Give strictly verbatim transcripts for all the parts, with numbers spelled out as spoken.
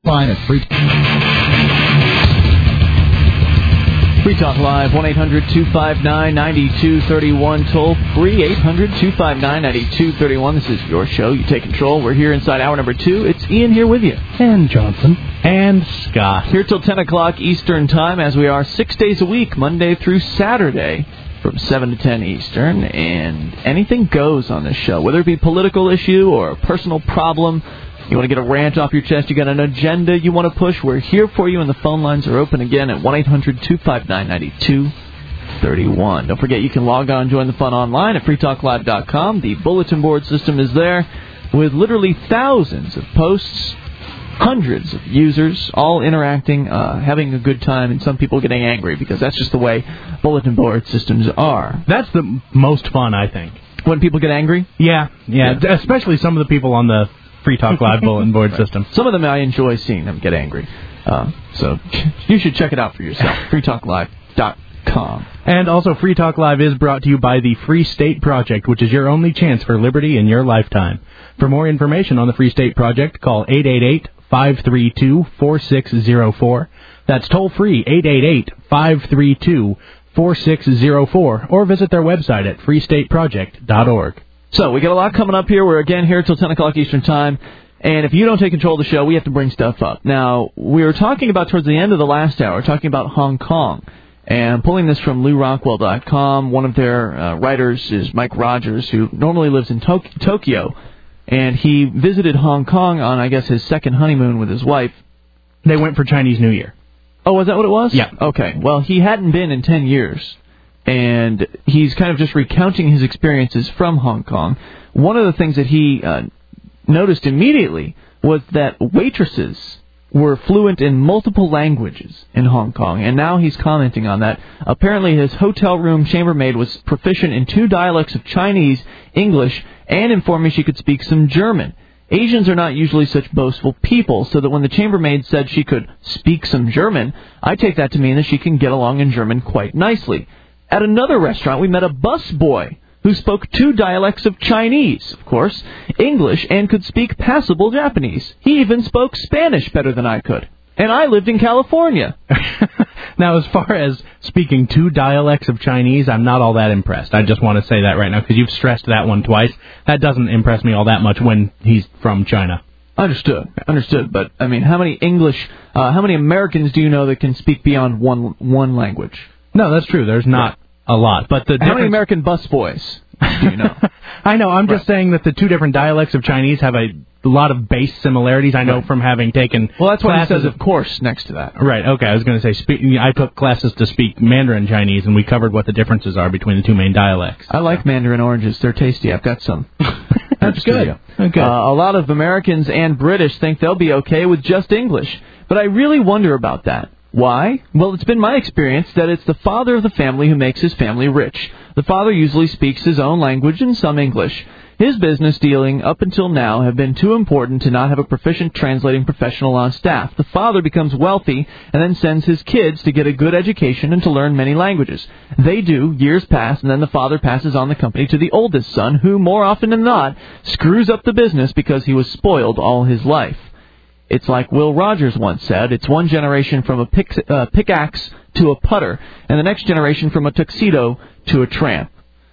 Line at free. Free Talk Live, one eight hundred two five nine nine two three one, toll free, eight hundred two five nine nine two three one. This is your show. You take control. We're here inside hour number two. It's Ian here with you. And Johnson. And Scott. Here till ten o'clock Eastern Time, as we are six days a week, Monday through Saturday, from seven to ten Eastern. And anything goes on this show, whether it be a political issue or a personal problem. You want to get a rant off your chest, you got an agenda you want to push, we're here for you, and the phone lines are open again at one eight hundred two five nine nine two three one. Don't forget you can log on and join the fun online at free talk live dot com. The bulletin board system is there with literally thousands of posts, hundreds of users, all interacting, uh, having a good time, and some people getting angry, because that's just the way bulletin board systems are. That's the most fun, I think. When people get angry? Yeah, yeah, yeah. Especially some of the people on the Free Talk Live bulletin board right. system. Some of them I enjoy seeing them get angry. Uh, so you should check it out for yourself. free talk live dot com. And also, Free Talk Live is brought to you by the Free State Project, which is your only chance for liberty in your lifetime. For more information on the Free State Project, call eight eight eight, five three two, four six zero four. That's toll free, eight eight eight, five three two, four six zero four, or visit their website at free state project dot org. So, we got a lot coming up here. We're again here till ten o'clock Eastern Time. And if you don't take control of the show, we have to bring stuff up. Now, we were talking about, towards the end of the last hour, talking about Hong Kong. And I'm pulling this from Lew Rockwell dot com. One of their uh, writers is Mike Rogers, who normally lives in Tok- Tokyo. And he visited Hong Kong on, I guess, his second honeymoon with his wife. They went for Chinese New Year. Oh, was that what it was? Yeah. Okay. Well, he hadn't been in ten years. And he's kind of just recounting his experiences from Hong Kong. One of the things that he uh, noticed immediately was that waitresses were fluent in multiple languages in Hong Kong, and now he's commenting on that. Apparently his hotel room chambermaid was proficient in two dialects of Chinese, English, and informed me she could speak some German. Asians are not usually such boastful people, so that when the chambermaid said she could speak some German, I take that to mean that she can get along in German quite nicely. At another restaurant, we met a busboy who spoke two dialects of Chinese, of course, English, and could speak passable Japanese. He even spoke Spanish better than I could. And I lived in California. Now, as far as speaking two dialects of Chinese, I'm not all that impressed. I just want to say that right now, because you've stressed that one twice. That doesn't impress me all that much when he's from China. Understood. Understood. But, I mean, how many English, uh, how many Americans do you know that can speak beyond one one language? No, that's true. There's not a lot. But the How difference... many American busboys do you know? I know. I'm right. just saying that the two different dialects of Chinese have a lot of base similarities. I know right. from having taken Well, that's why he says, of... of course, next to that. Right. Okay. I was going to say, speak... I took classes to speak Mandarin Chinese, and we covered what the differences are between the two main dialects. I like Mandarin oranges. They're tasty. I've got some. That's good. Okay. Uh, a lot of Americans and British think they'll be okay with just English. But I really wonder about that. Why? Well, it's been my experience that it's the father of the family who makes his family rich. The father usually speaks his own language and some English. His business dealing up until now have been too important to not have a proficient translating professional on staff. The father becomes wealthy and then sends his kids to get a good education and to learn many languages. They do, years pass, and then the father passes on the company to the oldest son, who, more often than not, screws up the business because he was spoiled all his life. It's like Will Rogers once said, it's one generation from a pick, uh, pickaxe to a putter, and the next generation from a tuxedo to a tramp.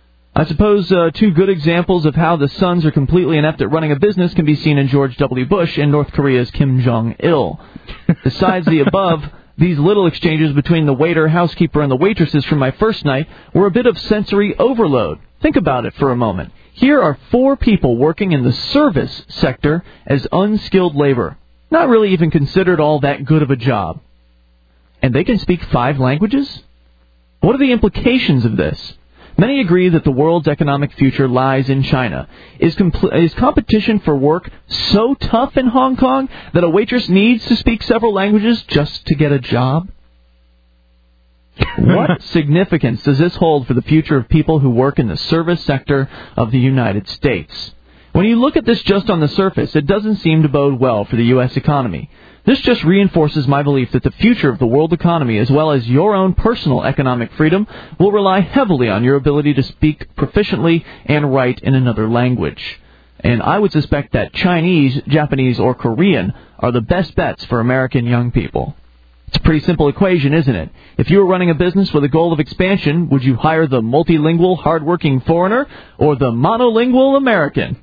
I suppose uh, two good examples of how the sons are completely inept at running a business can be seen in George W. Bush and North Korea's Kim Jong-il. Besides the above, these little exchanges between the waiter, housekeeper, and the waitresses from my first night were a bit of sensory overload. Think about it for a moment. Here are four people working in the service sector as unskilled labor. Not really even considered all that good of a job. And they can speak five languages? What are the implications of this? Many agree that the world's economic future lies in China. Is, compl- is competition for work so tough in Hong Kong that a waitress needs to speak several languages just to get a job? What significance does this hold for the future of people who work in the service sector of the United States? When you look at this just on the surface, it doesn't seem to bode well for the U S economy. This just reinforces my belief that the future of the world economy, as well as your own personal economic freedom, will rely heavily on your ability to speak proficiently and write in another language. And I would suspect that Chinese, Japanese, or Korean are the best bets for American young people. It's a pretty simple equation, isn't it? If you were running a business with a goal of expansion, would you hire the multilingual, hardworking foreigner or the monolingual American?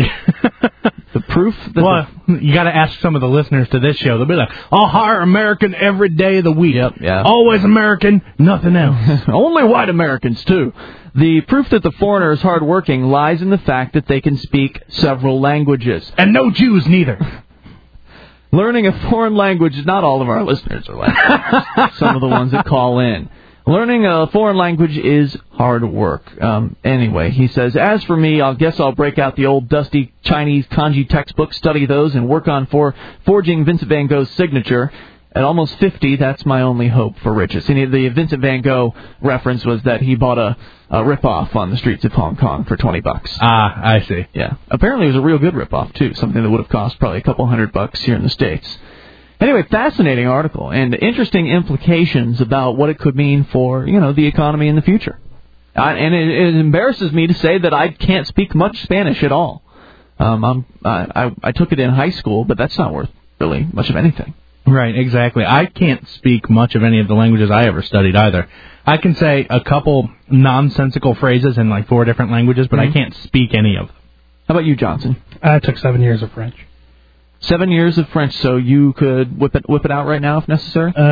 The proof that well, the... you got to ask some of the listeners to this show. They'll be like, I'll hire American every day of the week. Yep, yeah. Always American, nothing else. Only white Americans, too. The proof that the foreigner is hardworking lies in the fact that they can speak several languages. And no Jews, neither. Learning a foreign language, not all of our listeners are like that. Some of the ones that call in. Learning a foreign language is hard work. Um, anyway, he says, as for me, I guess I'll break out the old dusty Chinese kanji textbooks, study those, and work on for forging Vincent van Gogh's signature. At almost fifty, that's my only hope for riches. And the Vincent van Gogh reference was that he bought a, a rip-off on the streets of Hong Kong for twenty bucks. Ah, I see. Yeah. Apparently it was a real good rip-off, too, something that would have cost probably a couple hundred bucks here in the States. Anyway, fascinating article and interesting implications about what it could mean for, you know, the economy in the future. Uh, and it, it embarrasses me to say that I can't speak much Spanish at all. Um, I'm, I, I, I took it in high school, but that's not worth really much of anything. Right, exactly. I can't speak much of any of the languages I ever studied either. I can say a couple nonsensical phrases in like four different languages, but mm-hmm. I can't speak any of them. How about you, Johnson? I took seven years of French. Seven years of French, so you could whip it whip it out right now if necessary? Uh,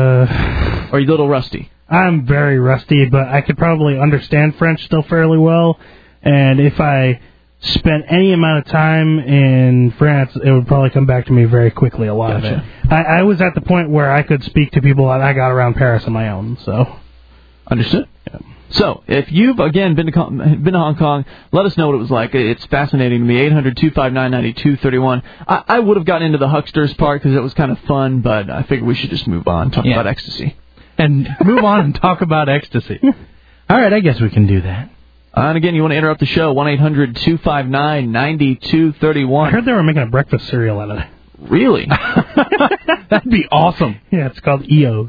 or are you a little rusty? I'm very rusty, but I could probably understand French still fairly well. And if I spent any amount of time in France, it would probably come back to me very quickly, a lot gotcha. of it. I, I was at the point where I could speak to people that I got around Paris on my own, so... Understood? Yeah. So, if you've, again, been to been to Hong Kong, let us know what it was like. It's fascinating to me. eight hundred two five nine nine two three one. I, I would have gotten into the hucksters part because it was kind of fun, but I figured we should just move on, talk yeah. about ecstasy. And move on and talk about ecstasy. All right, I guess we can do that. Uh, and again, you want to interrupt the show, one eight hundred two five nine nine two three one. I heard they were making a breakfast cereal out of it. Really? That'd be awesome. Yeah, it's called E O's.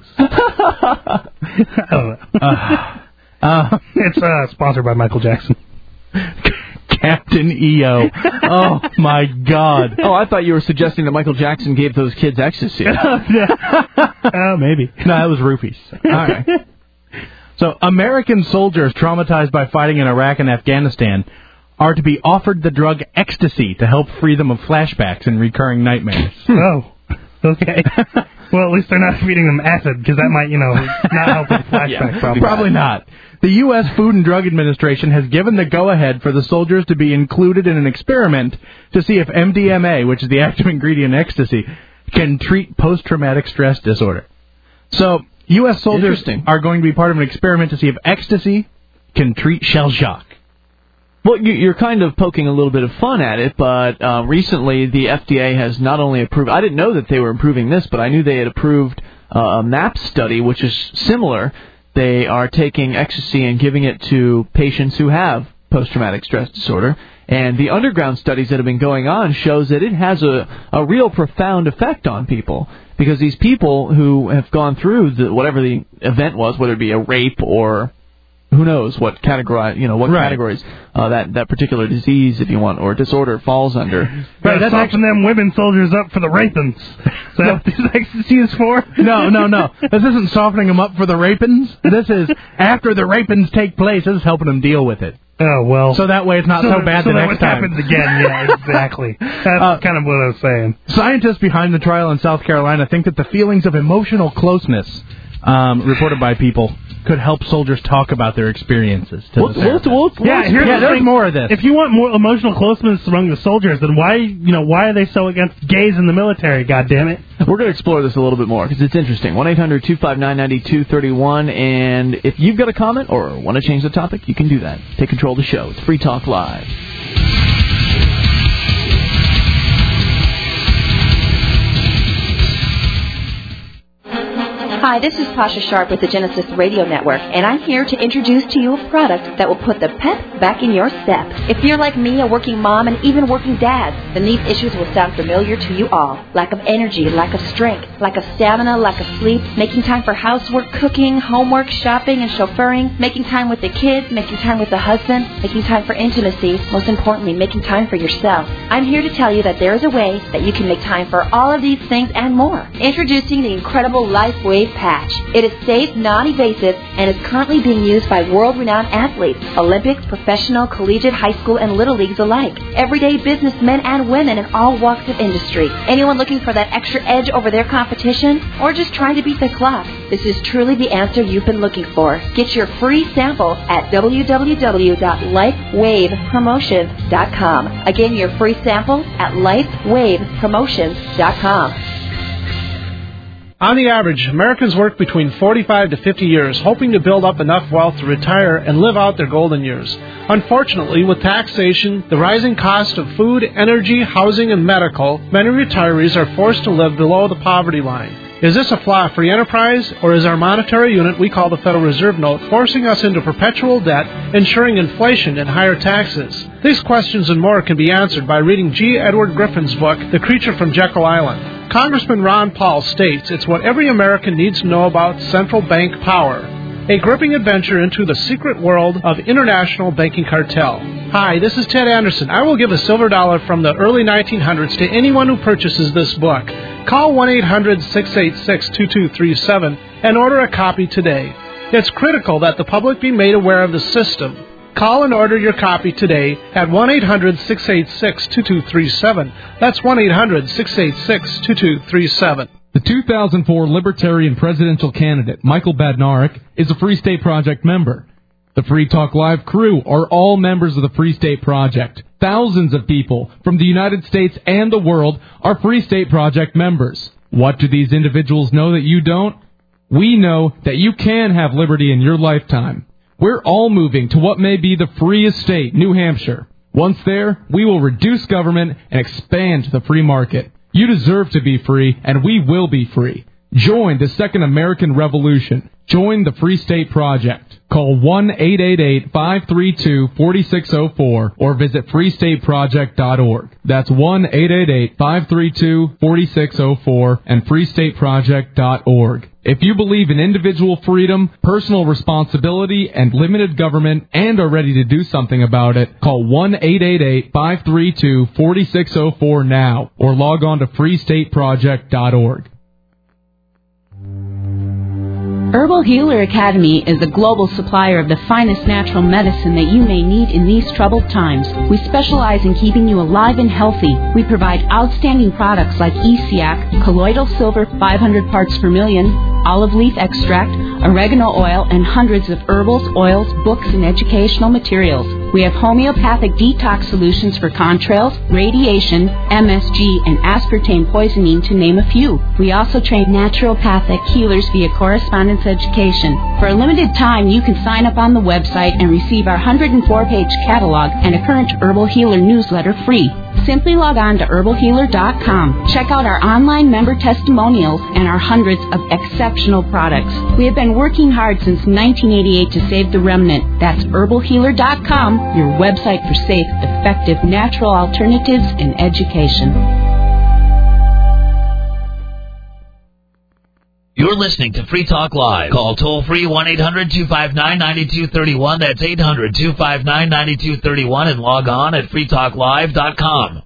I don't know. Uh, uh, it's uh, sponsored by Michael Jackson. Captain E O. Oh, my God. Oh, I thought you were suggesting that Michael Jackson gave those kids ecstasy. uh, maybe. No, it was roofies. All right. So, American soldiers traumatized by fighting in Iraq and Afghanistan are to be offered the drug ecstasy to help free them of flashbacks and recurring nightmares. Oh, okay. Well, at least they're not feeding them acid, because that might, you know, not help with flashback yeah, problems. Probably not. The U S Food and Drug Administration has given the go-ahead for the soldiers to be included in an experiment to see if M D M A, which is the active ingredient in ecstasy, can treat post-traumatic stress disorder. So, U S soldiers are going to be part of an experiment to see if ecstasy can treat shell shock. Well, you're kind of poking a little bit of fun at it, but uh, recently the F D A has not only approved... I didn't know that they were improving this, but I knew they had approved uh, a MAP study, which is similar. They are taking ecstasy and giving it to patients who have post-traumatic stress disorder. And the underground studies that have been going on shows that it has a, a real profound effect on people. Because these people who have gone through the, whatever the event was, whether it be a rape or... who knows what category, you know, what right. categories uh, that that particular disease, if you want, or disorder falls under. Right, that's soften them women soldiers up for the rapins. Is that what this ecstasy is for? No, no, no. This isn't softening them up for the rapins. This is after the rapins take place. This is helping them deal with it. Oh, well. So that way it's not so, so bad so the that next when it time. happens again, yeah, exactly. That's uh, kind of what I was saying. Scientists behind the trial in South Carolina think that the feelings of emotional closeness um, reported by people could help soldiers talk about their experiences. To we'll, the we'll, we'll, yeah, here's yeah the there's thing. more of this. If you want more emotional closeness among the soldiers, then why, you know, why are they so against gays in the military? God damn it! We're going to explore this a little bit more because it's interesting. One eight hundred two five nine nine two three one, and if you've got a comment or want to change the topic, you can do that. Take control of the show. It's Free Talk Live. Hi, this is Pasha Sharp with the Genesis Radio Network, and I'm here to introduce to you a product that will put the pep back in your step. If you're like me, a working mom, and even working dad, then these issues will sound familiar to you all. Lack of energy, lack of strength, lack of stamina, lack of sleep, making time for housework, cooking, homework, shopping, and chauffeuring, making time with the kids, making time with the husband, making time for intimacy, most importantly, making time for yourself. I'm here to tell you that there is a way that you can make time for all of these things and more. Introducing the incredible LifeWave Patch. It is safe, non-evasive, and is currently being used by world-renowned athletes, Olympics, professional, collegiate, high school, and little leagues alike. Everyday businessmen and women in all walks of industry. Anyone looking for that extra edge over their competition? Or just trying to beat the clock? This is truly the answer you've been looking for. Get your free sample at w w w dot life wave promotions dot com. Again, your free sample at life wave promotions dot com. On the average, Americans work between forty-five to fifty years, hoping to build up enough wealth to retire and live out their golden years. Unfortunately, with taxation, the rising cost of food, energy, housing, and medical, many retirees are forced to live below the poverty line. Is this a flaw free enterprise, or is our monetary unit we call the Federal Reserve Note forcing us into perpetual debt, ensuring inflation and higher taxes? These questions and more can be answered by reading G. Edward Griffin's book, The Creature from Jekyll Island. Congressman Ron Paul states it's what every American needs to know about central bank power. A gripping adventure into the secret world of international banking cartel. Hi, this is Ted Anderson. I will give a silver dollar from the early nineteen hundreds to anyone who purchases this book. Call one eight hundred six eight six two two three seven and order a copy today. It's critical that the public be made aware of the system. Call and order your copy today at one eight hundred six eight six two two three seven. That's one eight hundred six eight six two two three seven. The two thousand four Libertarian presidential candidate, Michael Badnarik, is a Free State Project member. The Free Talk Live crew are all members of the Free State Project. Thousands of people from the United States and the world are Free State Project members. What do these individuals know that you don't? We know that you can have liberty in your lifetime. We're all moving to what may be the freest state, New Hampshire. Once there, we will reduce government and expand the free market. You deserve to be free, and we will be free. Join the Second American Revolution. Join the Free State Project. Call one eight eight eight five three two four six zero four or visit free state project dot org. That's one eight eight eight five three two four six zero four and free state project dot org. If you believe in individual freedom, personal responsibility, and limited government and are ready to do something about it, call one eight eight eight five three two four six zero four now or log on to free state project dot org. Herbal Healer Academy is a global supplier of the finest natural medicine that you may need in these troubled times. We specialize in keeping you alive and healthy. We provide outstanding products like E C A C, colloidal silver five hundred parts per million, olive leaf extract, oregano oil, and hundreds of herbals, oils, books, and educational materials. We have homeopathic detox solutions for contrails, radiation, M S G, and aspartame poisoning, to name a few. We also train naturopathic healers via correspondence education. For a limited time, you can sign up on the website and receive our one hundred four page catalog and a current Herbal Healer newsletter free. Simply log on to herbal healer dot com. Check out our online member testimonials and our hundreds of exceptional products. We have been working hard since nineteen eighty-eight to save the remnant. That's herbal healer dot com, your website for safe, effective, natural alternatives in education. You're listening to Free Talk Live. Call toll-free one eight hundred two five nine nine two three one. That's eight hundred two five nine nine two three one and log on at free talk live dot com.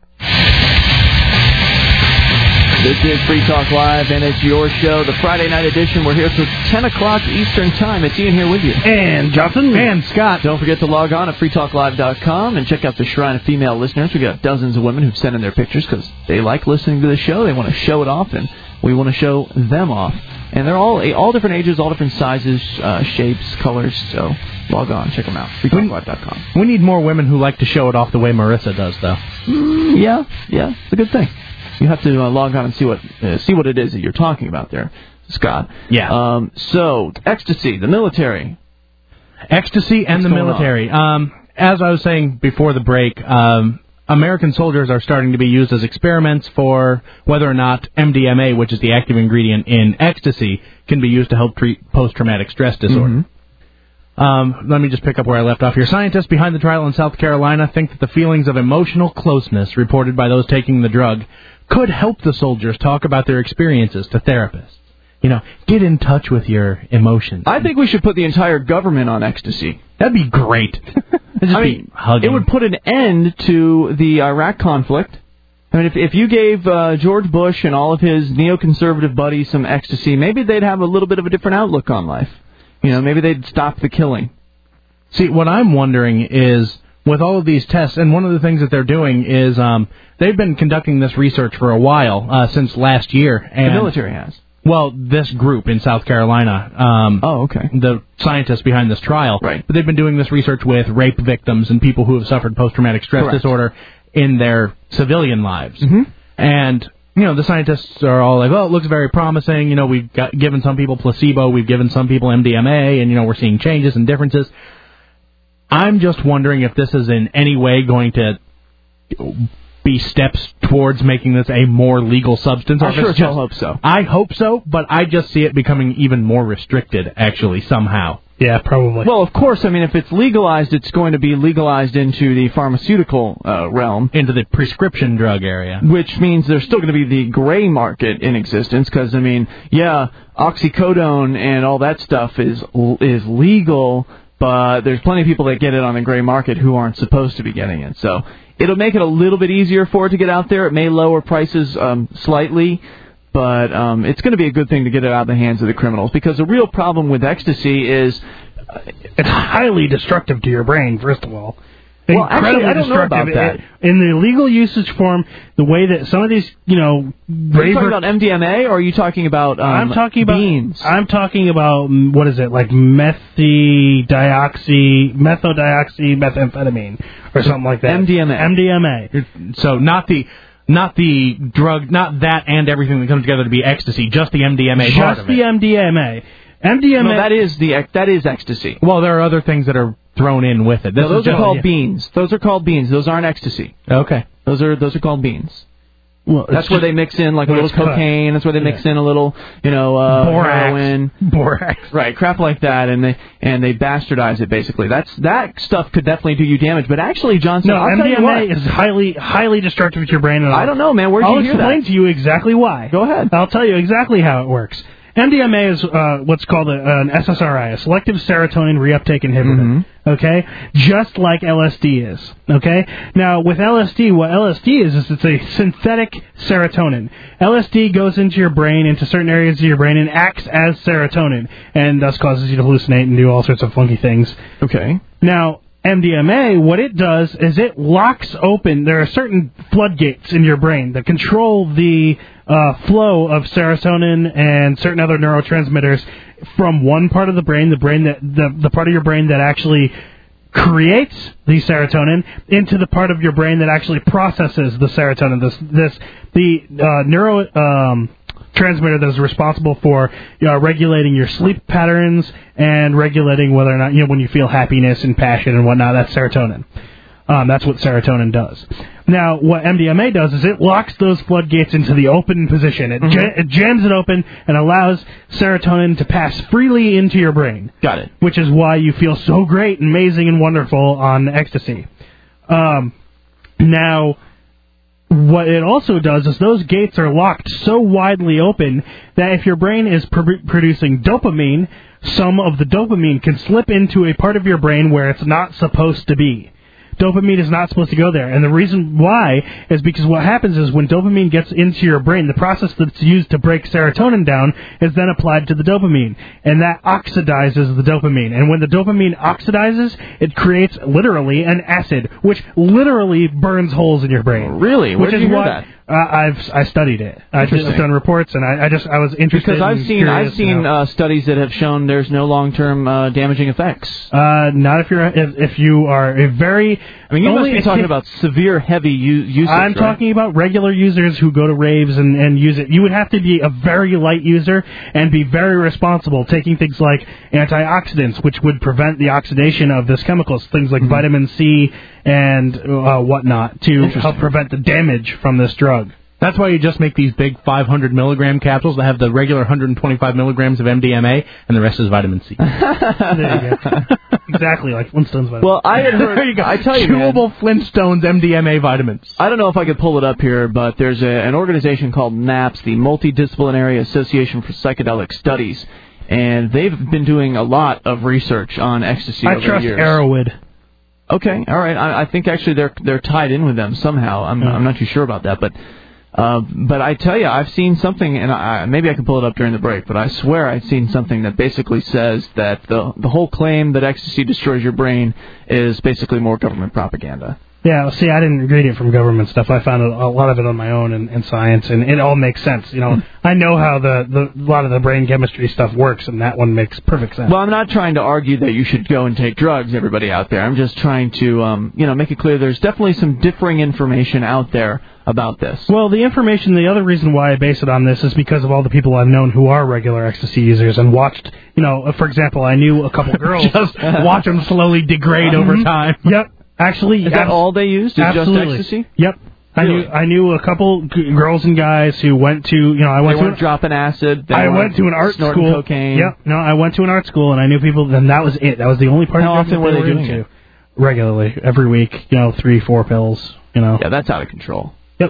This is Free Talk Live, and it's your show, the Friday night edition. We're here till ten o'clock Eastern Time. It's Ian here with you. And Jonathan. And Scott. Don't forget to log on at free talk live dot com and check out the Shrine of Female Listeners. We've got dozens of women who've sent in their pictures because they like listening to the show. They want to show it off, and we want to show them off. And they're all all different ages, all different sizes, uh, shapes, colors. So log on, check them out. free talk live dot com. We need more women who like to show it off the way Marissa does, though. Mm, yeah, yeah, it's a good thing. You have to uh, log on and see what uh, see what it is that you're talking about there, Scott. Yeah. Um, so, ecstasy, the military. Ecstasy and What's the military. Um, as I was saying before the break, um, American soldiers are starting to be used as experiments for whether or not M D M A, which is the active ingredient in ecstasy, can be used to help treat post-traumatic stress disorder. Mm-hmm. Um, let me just pick up where I left off here. Scientists behind the trial in South Carolina think that the feelings of emotional closeness reported by those taking the drug could help the soldiers talk about their experiences to therapists. You know, get in touch with your emotions. I think we should put the entire government on ecstasy. That'd be great. Just I be mean, hugging. it would put an end to the Iraq conflict. I mean, if if you gave uh, George Bush and all of his neoconservative buddies some ecstasy, maybe they'd have a little bit of a different outlook on life. You know, maybe they'd stop the killing. See, what I'm wondering is, with all of these tests, and one of the things that they're doing is um, they've been conducting this research for a while, uh, since last year. And, the military has. Well, this group in South Carolina. Um, oh, okay. The scientists behind this trial. Right. But they've been doing this research with rape victims and people who have suffered post-traumatic stress Correct. disorder in their civilian lives. Mm-hmm. And, you know, the scientists are all like, oh, it looks very promising. You know, we've got, given some people placebo, we've given some people M D M A, and, you know, we're seeing changes and differences. I'm just wondering if this is in any way going to be steps towards making this a more legal substance. I sure just, hope so. I hope so, but I just see it becoming even more restricted, actually, somehow. Yeah, probably. Well, of course, I mean, if it's legalized, it's going to be legalized into the pharmaceutical uh, realm. Into the prescription drug area. Which means there's still going to be the gray market in existence, because, I mean, yeah, oxycodone and all that stuff is is legal, but there's plenty of people that get it on the gray market who aren't supposed to be getting it. So it'll make it a little bit easier for it to get out there. It may lower prices um, slightly, but um, it's going to be a good thing to get it out of the hands of the criminals, because the real problem with ecstasy is uh, it's highly destructive to your brain, first of all. Well, actually, I don't know about that. In the legal usage form, the way that some of these, you know... Are you talking about M D M A, or are you talking about um, I'm talking about, beans? I'm talking about, what is it, like methidioxy, methodioxy methamphetamine, or something like that. M D M A. M D M A. So not the... Not the drug, not that and everything that comes together to be ecstasy, just the M D M A just part of it. Just the M D M A. M D M A... No, that is, the, that is ecstasy. Well, there are other things that are thrown in with it. This no, those is just, are called yeah. beans. Those are called beans. Those aren't ecstasy. Okay. Those are those are called beans. Well, that's where they mix in like a little cocaine. That's where they mix yeah. in a little, you know, uh, heroin, borax, right? Crap like that, and they and they bastardize it basically. That's that stuff could definitely do you damage. But actually, Johnson, no, I'll M D M A tell you what. is highly highly destructive to your brain. And I don't know, man. Where'd I'll you hear that? I'll explain to you exactly why. Go ahead. I'll tell you exactly how it works. M D M A is uh, what's called a, an S S R I, a selective serotonin reuptake inhibitor. Mm-hmm. Okay, just like L S D is. Okay, now with L S D, what L S D is is it's a synthetic serotonin. L S D goes into your brain, into certain areas of your brain, and acts as serotonin, and thus causes you to hallucinate and do all sorts of funky things. Okay. Now, M D M A, what it does is it locks open, there are certain floodgates in your brain that control the uh, flow of serotonin and certain other neurotransmitters from one part of the brain, the brain that the, the part of your brain that actually creates the serotonin, into the part of your brain that actually processes the serotonin. This, this the uh, neuro... Um, transmitter that is responsible for uh, regulating your sleep patterns and regulating whether or not, you know, when you feel happiness and passion and whatnot, that's serotonin. Um, that's what serotonin does. Now, what M D M A does is it locks those floodgates into the open position. It, mm-hmm. ja- it jams it open and allows serotonin to pass freely into your brain. Got it. Which is why you feel so great, amazing, and wonderful on ecstasy. Um, now... What it also does is those gates are locked so widely open that if your brain is pr- producing dopamine, some of the dopamine can slip into a part of your brain where it's not supposed to be. Dopamine is not supposed to go there. And the reason why is because what happens is when dopamine gets into your brain, the process that's used to break serotonin down is then applied to the dopamine. And that oxidizes the dopamine. And when the dopamine oxidizes, it creates literally an acid, which literally burns holes in your brain. Really? Where which did is you hear what, that? Uh, I've I studied it. I've just done reports, and I, I just I was interested. Because I've and seen I've seen uh, studies that have shown there's no long-term uh, damaging effects. Uh, not if you're if, if you are a very I mean, you Only must be if talking you- about severe, heavy u- usage, I'm right? talking about regular users who go to raves and, and use it. You would have to be a very light user and be very responsible, taking things like antioxidants, which would prevent the oxidation of this chemicals, things like Mm-hmm. vitamin C and uh, whatnot, to help prevent the damage from this drug. That's why you just make these big five hundred milligram capsules that have the regular one hundred twenty-five milligrams of M D M A, and the rest is vitamin C. There you go. Exactly, like Flintstones vitamin. Well, I had heard. There you go. I tell you, man, Chewable Flintstones M D M A vitamins. I don't know if I could pull it up here, but there's a, an organization called NAPS, the Multidisciplinary Association for Psychedelic Studies, and they've been doing a lot of research on ecstasy I over trust the years. Arrowwood. Okay, all right. I, I think actually they're they're tied in with them somehow. I'm Yeah. I'm not too sure about that, but uh, but I tell you, I've seen something, and I, maybe I can pull it up during the break. But I swear I've seen something that basically says that the the whole claim that ecstasy destroys your brain is basically more government propaganda. Yeah, well, see, I didn't read it from government stuff. I found a lot of it on my own in, in science, and it all makes sense. You know, I know how the, the a lot of the brain chemistry stuff works, and that one makes perfect sense. Well, I'm not trying to argue that you should go and take drugs, everybody out there. I'm just trying to, um, you know, make it clear there's definitely some differing information out there about this. Well, the information, the other reason why I base it on this is because of all the people I've known who are regular ecstasy users and watched, you know, for example, I knew a couple girls. Just watch them slowly degrade Mhm. over time. Yep. Actually, Is that abs- all they used? Is absolutely. just ecstasy? Yep. I Really? knew I knew a couple g- girls and guys who went to, you know, I They went to weren't dropping acid. They I weren't went to an art snorting school. cocaine. Yep. No, I went to an art school, and I knew people, and that was it. That was the only part How of often were they doing into. it? Regularly, every week. You know, three, four pills. You know. Yeah, that's out of control. Yep.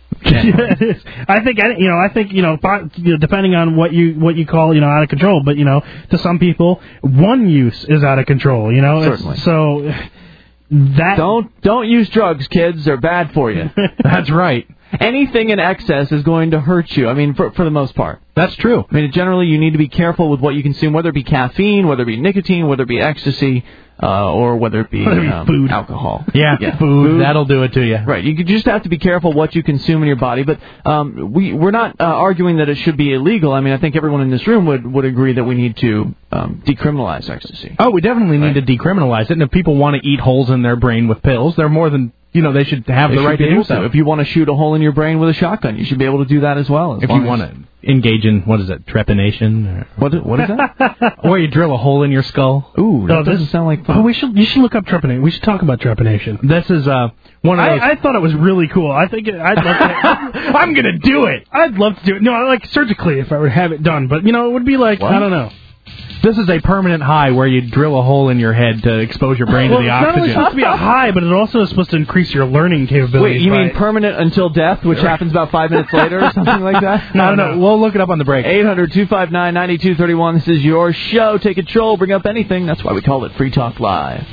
It is. I think you know. I think you know, fi- you know, depending on what you what you call you know out of control. But you know, to some people, one use is out of control. You know, It's- Certainly. so that Don't don't use drugs, kids. They're bad for you. That's right. Anything in excess is going to hurt you. I mean, for for the most part. That's true. I mean, generally, you need to be careful with what you consume, whether it be caffeine, whether it be nicotine, whether it be ecstasy, uh, or whether it be, Whether it be um, food. alcohol. Yeah, Yeah, food, food. that'll do it to you. Right. You just have to be careful what you consume in your body. But um, we, we're not uh, arguing that it should be illegal. I mean, I think everyone in this room would, would agree that we need to um, decriminalize ecstasy. Oh, we definitely need Right. to decriminalize it. And if people want to eat holes in their brain with pills, they're more than, you know, they should have They the should right be to do able so. If you want to shoot a hole in your brain with a shotgun, you should be able to do that as well. As If long you as- want to engage in, what is it, trepanation? Or, What, what is that? where you drill a hole in your skull. Ooh, that No, this- doesn't sound like fun. Oh, we should you should look up trepanation. We should talk about trepanation. This is uh, one of those... I, I thought it was really cool. I think it, I'd love to. I'm gonna do it. I'd love to do it. No, like surgically if I would have it done. But you know, it would be like What? I don't know. This is a permanent high where you drill a hole in your head to expose your brain Well, to the it's not only oxygen. supposed to be a high, but it also is supposed to increase your learning capabilities. Wait, you mean by- permanent until death, which happens about five minutes later or something like that? I don't know. We'll look it up on the break. eight hundred, two five nine, nine two three one. This is your show. Take control. Bring up anything. That's why we call it Free Talk Live.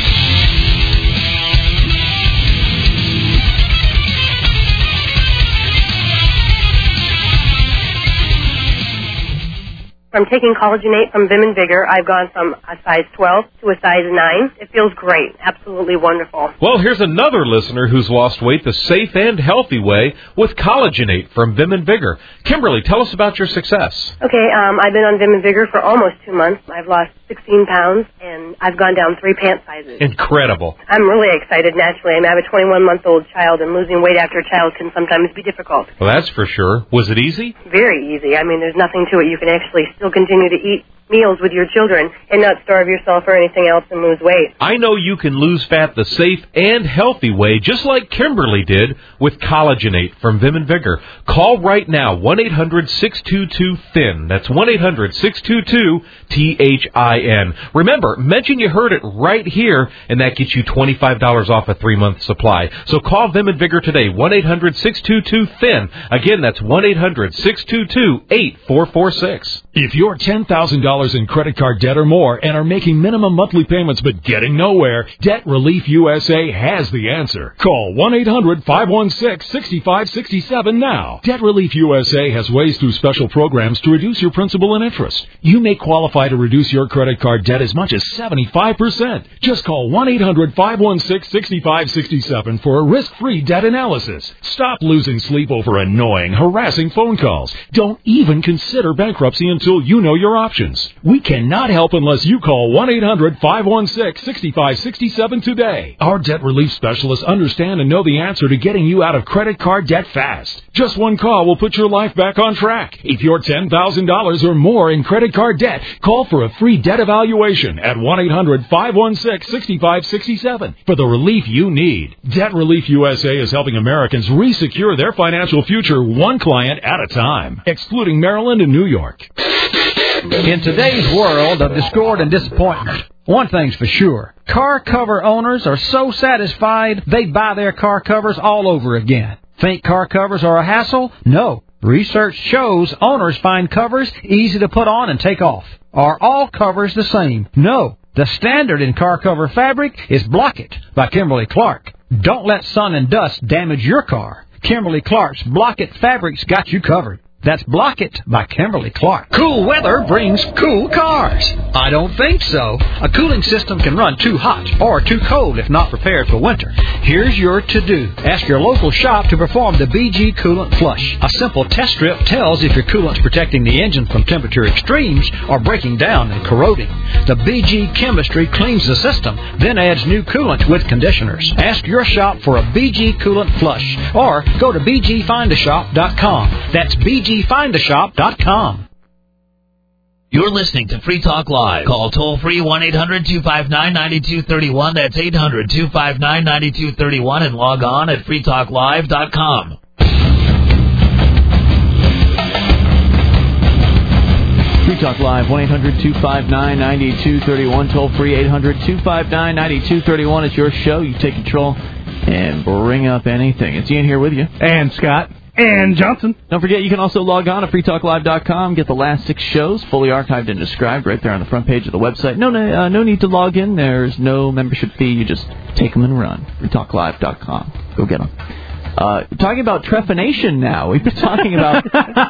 From taking Collagenate from Vim and Vigor, I've gone from a size twelve to a size nine. It feels great. Absolutely wonderful. Well, here's another listener who's lost weight the safe and healthy way with Collagenate from Vim and Vigor. Kimberly, tell us about your success. Okay, um, I've been on Vim and Vigor for almost two months. I've lost sixteen pounds, and I've gone down three pant sizes. Incredible. I'm really excited, naturally. I mean, I have a twenty-one-month-old child, and losing weight after a child can sometimes be difficult. Well, that's for sure. Was it easy? Very easy. I mean, there's nothing to it. You can actually still continue to eat meals with your children and not starve yourself or anything else and lose weight. I know you can lose fat the safe and healthy way, just like Kimberly did with Collagenate from Vim and Vigor. Call right now, one eight hundred, six two two, T H I N. That's one eight hundred, six two two, T H I N. Remember, mention you heard it right here, and that gets you twenty-five dollars off a three-month supply. So call Vim and Vigor today, one eight hundred, six two two, T H I N. Again, that's one eight hundred, six two two, eight four four six. If you're ten thousand dollars in credit card debt or more and are making minimum monthly payments but getting nowhere, Debt Relief U S A has the answer. Call one eight hundred, five one six, six five six seven now. Debt Relief U S A has ways through special programs to reduce your principal and interest. You may qualify to reduce your credit card debt as much as seventy-five percent. Just call one eight hundred, five one six, six five six seven for a risk-free debt analysis. Stop losing sleep over annoying, harassing phone calls. Don't even consider bankruptcy until you know your options. fast. We cannot help unless you call one eight hundred five one six six five six seven today. Our debt relief specialists understand and know the answer to getting you out of credit card debt fast. Just one call will put your life back on track. If you're ten thousand dollars or more in credit card debt, call for a free debt evaluation at one eight hundred five one six six five six seven for the relief you need. Debt Relief U S A is helping Americans re-secure their financial future one client at a time, excluding Maryland and New York. In today's world of discord and disappointment, one thing's for sure. Car cover owners are so satisfied they buy their car covers all over again. Think car covers are a hassle? No. Research shows owners find covers easy to put on and take off. Are all covers the same? No. The standard in car cover fabric is Block It by Kimberly Clark. Don't let sun and dust damage your car. Kimberly Clark's Block It fabric's got you covered. That's Block It by Kimberly Clark. Cool weather brings cool cars. I don't think so. A cooling system can run too hot or too cold if not prepared for winter. Here's your to-do. Ask your local shop to perform the B G Coolant Flush. A simple test strip tells if your coolant's protecting the engine from temperature extremes or breaking down and corroding. The B G chemistry cleans the system, then adds new coolant with conditioners. Ask your shop for a B G Coolant Flush or go to b g find a shop dot com. That's B G find a shop dot com. You're listening to Free Talk Live. Call toll-free one eight hundred two five nine nine two three one. That's eight hundred two five nine nine two three one and log on at free talk live dot com. Free Talk Live, one eight hundred two five nine nine two three one. Toll-free, eight hundred two five nine nine two three one. It's your show. You take control and bring up anything. It's Ian here with you. And Scott. And Johnson. Don't forget, you can also log on to free talk live dot com, get the last six shows fully archived and described right there on the front page of the website. No uh, no need to log in. There's no membership fee. You just take them and run. free talk live dot com. Go get them. Uh, talking about trephination now. We've been talking about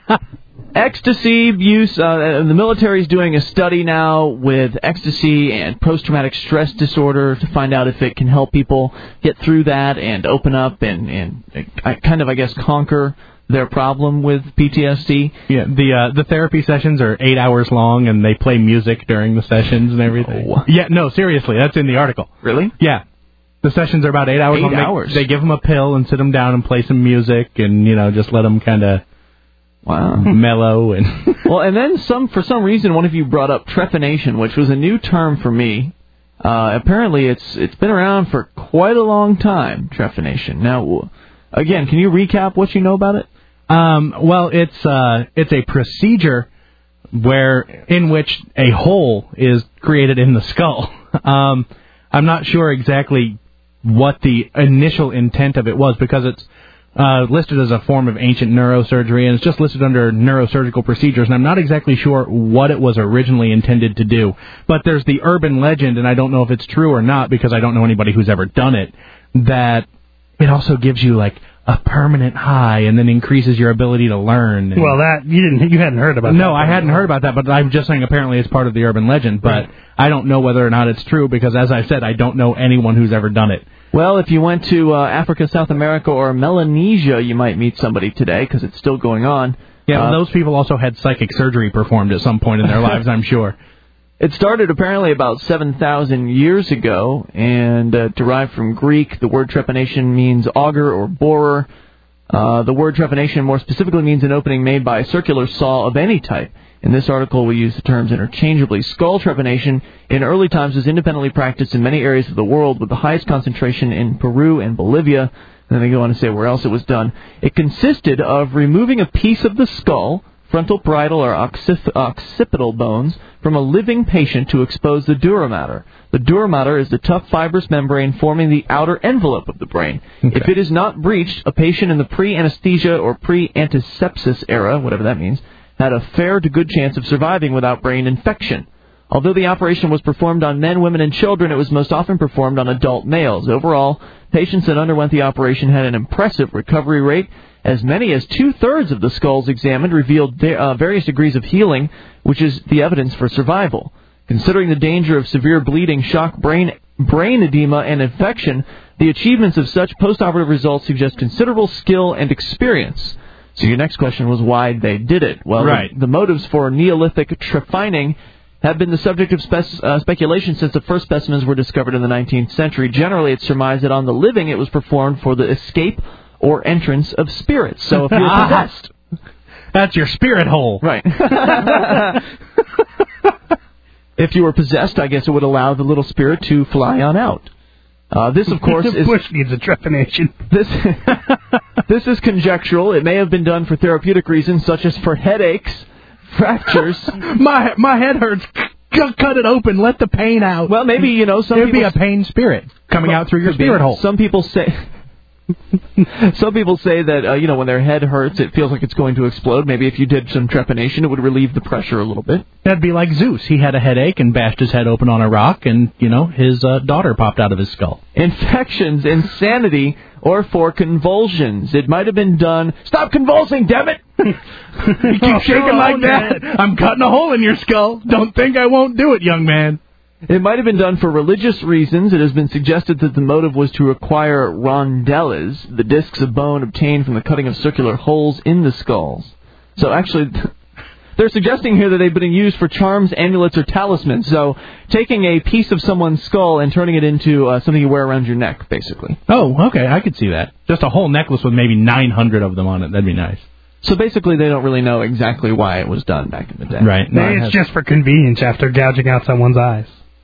ecstasy use. Uh, the military is doing a study now with ecstasy and post-traumatic stress disorder to find out if it can help people get through that and open up and, and uh, kind of, I guess, conquer their problem with P T S D. Yeah, the uh, the therapy sessions are eight hours long, and they play music during the sessions and everything. Oh. Yeah, no, seriously, that's in the article. Really? Yeah. The sessions are about eight hours eight long. hours? They, they give them a pill and sit them down and play some music and, you know, just let them kind of... Wow. mellow and well, and then some for some reason one of you brought up trephination, which was a new term for me. Uh, apparently, it's it's been around for quite a long time. Trephination. Now, again, can you recap what you know about it? Um, well, it's uh, it's a procedure where in which a hole is created in the skull. Um, I'm not sure exactly what the initial intent of it was because it's. Uh, listed as a form of ancient neurosurgery, and it's just listed under neurosurgical procedures, and I'm not exactly sure what it was originally intended to do. But there's the urban legend, and I don't know if it's true or not because I don't know anybody who's ever done it, that it also gives you, like, a permanent high and then increases your ability to learn. And well, that, you didn't, you hadn't heard about no, that. No, I hadn't heard about that, but I'm just saying apparently it's part of the urban legend, but right. I don't know whether or not it's true because, as I said, I don't know anyone who's ever done it. Well, if you went to uh, Africa, South America, or Melanesia, you might meet somebody today because it's still going on. Yeah, well, uh, those people also had psychic surgery performed at some point in their lives, I'm sure. It started apparently about seven thousand years ago and uh, derived from Greek. The word trephination means auger or borer. Uh, the word trephination more specifically means an opening made by a circular saw of any type. In this article, we use the terms interchangeably. Skull trephination in early times was independently practiced in many areas of the world, with the highest concentration in Peru and Bolivia. And then they go on to say where else it was done. It consisted of removing a piece of the skull, frontal, parietal, or occip- occipital bones, from a living patient to expose the dura mater. The dura mater is the tough fibrous membrane forming the outer envelope of the brain. Okay. If it is not breached, a patient in the pre-anesthesia or pre-antisepsis era, whatever that means, had a fair to good chance of surviving without brain infection. Although the operation was performed on men, women, and children, it was most often performed on adult males. Overall, patients that underwent the operation had an impressive recovery rate. As many as two-thirds of the skulls examined revealed uh, various degrees of healing, which is the evidence for survival. Considering the danger of severe bleeding, shock, brain, brain edema, and infection, the achievements of such postoperative results suggest considerable skill and experience. So your next question was why they did it. Well, right. the, the motives for Neolithic trephining have been the subject of spec- uh, speculation since the first specimens were discovered in the nineteenth century. Generally, it's surmised that on the living it was performed for the escape or entrance of spirits. So if you're possessed... That's your spirit hole. Right. If you were possessed, I guess it would allow the little spirit to fly on out. Uh, this, of course, is... Bush needs a trepanation. This, this is conjectural. It may have been done for therapeutic reasons, such as for headaches, fractures. my my head hurts. Cut it open. Let the pain out. Well, maybe, you know, some It'd people... be a pain spirit coming out through your spirit hole. Some people say... Some people say that, uh, you know, when their head hurts, it feels like it's going to explode. Maybe if you did some trepanation, it would relieve the pressure a little bit. That'd be like Zeus. He had a headache and bashed his head open on a rock, and, you know, his uh, daughter popped out of his skull. Infections, insanity, or for convulsions. It might have been done... Stop convulsing, damn it! You keep shaking like that. I'm cutting a hole in your skull. Don't think I won't do it, young man. It might have been done for religious reasons. It has been suggested that the motive was to acquire rondellas, the discs of bone obtained from the cutting of circular holes in the skulls. So actually, they're suggesting here that they've been used for charms, amulets, or talismans. So taking a piece of someone's skull and turning it into uh, something you wear around your neck, basically. Oh, okay, I could see that. Just a whole necklace with maybe nine hundred of them on it. That'd be nice. So basically, they don't really know exactly why it was done back in the day. Right. Maybe it's just for convenience after gouging out someone's eyes.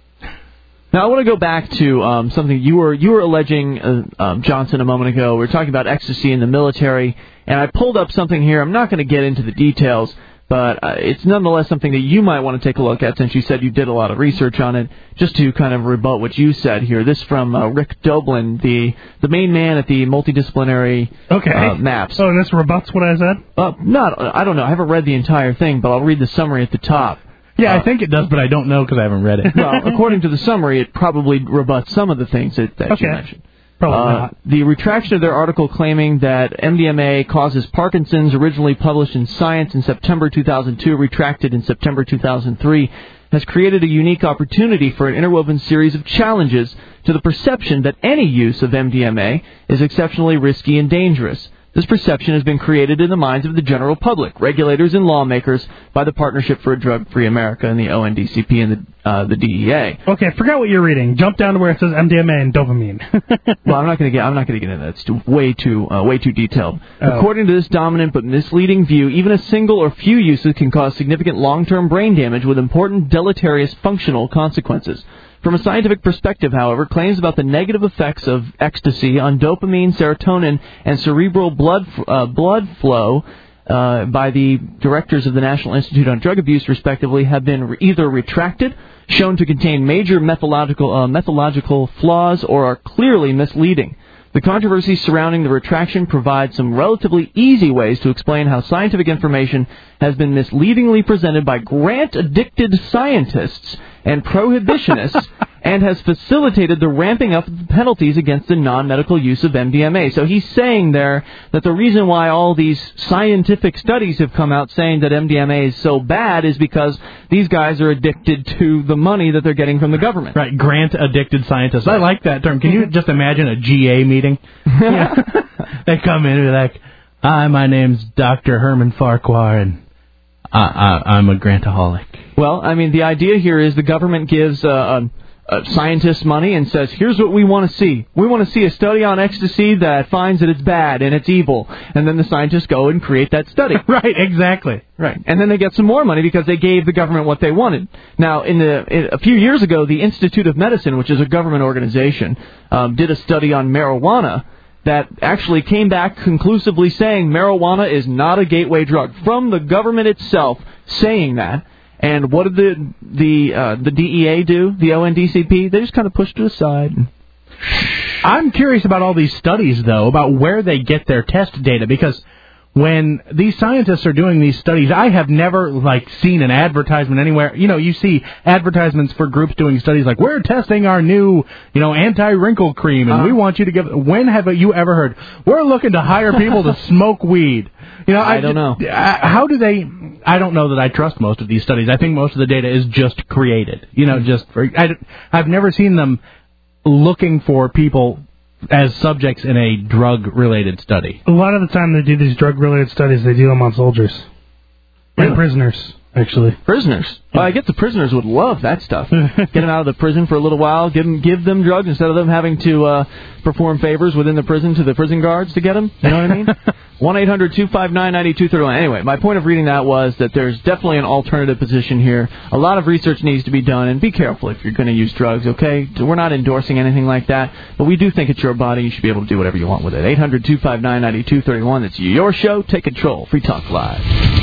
Now, I want to go back to um, something you were you were alleging, uh, um, Johnson, a moment ago. We were talking about ecstasy in the military, and I pulled up something here. I'm not going to get into the details, but uh, it's nonetheless something that you might want to take a look at since you said you did a lot of research on it, just to kind of rebut what you said here. This from uh, Rick Doblin, the the main man at the multidisciplinary okay. uh, maps. Oh, and this rebuts what I said? Uh, not, I don't know. I haven't read the entire thing, but I'll read the summary at the top. Yeah, uh, I think it does, but I don't know because I haven't read it. Well, according to the summary, it probably rebuts some of the things that, that okay. you mentioned. Probably uh, not. The retraction of their article claiming that M D M A causes Parkinson's, originally published in Science in September two thousand two, retracted in September two thousand three, has created a unique opportunity for an interwoven series of challenges to the perception that any use of M D M A is exceptionally risky and dangerous. This perception has been created in the minds of the general public, regulators and lawmakers by the Partnership for a Drug-Free America and the O N D C P and the, uh, the D E A. Okay, forget what you're reading. Jump down to where it says M D M A and dopamine. Well, I'm not going to get. I'm not going to get into that. It's too, way too, uh, way too detailed. Oh. According to this dominant but misleading view, even a single or few uses can cause significant long-term brain damage with important deleterious functional consequences. From a scientific perspective, however, claims about the negative effects of ecstasy on dopamine, serotonin, and cerebral blood uh, blood flow uh, by the directors of the National Institute on Drug Abuse, respectively, have been re- either retracted, shown to contain major methodological, uh, methodological flaws, or are clearly misleading. The controversy surrounding the retraction provides some relatively easy ways to explain how scientific information has been misleadingly presented by grant-addicted scientists and prohibitionists and has facilitated the ramping up of the penalties against the non-medical use of M D M A. So he's saying there that the reason why all these scientific studies have come out saying that M D M A is so bad is because these guys are addicted to the money that they're getting from the government. Right, grant-addicted scientists. I like that term. Can you just imagine a G A meeting? Yeah. They come in and be like, hi, my name's Doctor Herman Farquhar, and I, I, I'm a grantaholic. Well, I mean, the idea here is the government gives uh, um, uh, scientists money and says, here's what we want to see. We want to see a study on ecstasy that finds that it's bad and it's evil. And then the scientists go and create that study. Right, exactly. Right. And then they get some more money because they gave the government what they wanted. Now, in the in, a few years ago, the Institute of Medicine, which is a government organization, um, did a study on marijuana that actually came back conclusively saying marijuana is not a gateway drug. From the government itself saying that. And what did the the uh, the D E A do, the O N D C P? They just kind of pushed it aside. I'm curious about all these studies, though, about where they get their test data, because when these scientists are doing these studies, I have never, like, seen an advertisement anywhere. You know, you see advertisements for groups doing studies like, we're testing our new, you know, anti-wrinkle cream, and uh-huh. we want you to give... When have you ever heard, we're looking to hire people to smoke weed? You know, I, I don't know. How do they... I don't know that I trust most of these studies. I think most of the data is just created. You know, just... For, I, I've never seen them looking for people as subjects in a drug-related study. A lot of the time they do these drug-related studies, they do them on soldiers and really? prisoners. actually. Prisoners. Well, I guess the prisoners would love that stuff. Get them out of the prison for a little while, give them, give them drugs instead of them having to uh, perform favors within the prison to the prison guards to get them. You know what I mean? one eight hundred two five nine nine two three one. Anyway, my point of reading that was that there's definitely an alternative position here. A lot of research needs to be done, and be careful if you're going to use drugs, okay? We're not endorsing anything like that, but we do think it's your body. You should be able to do whatever you want with it. eight hundred two five nine nine two three one. It's your show. Take control. Free Talk Live.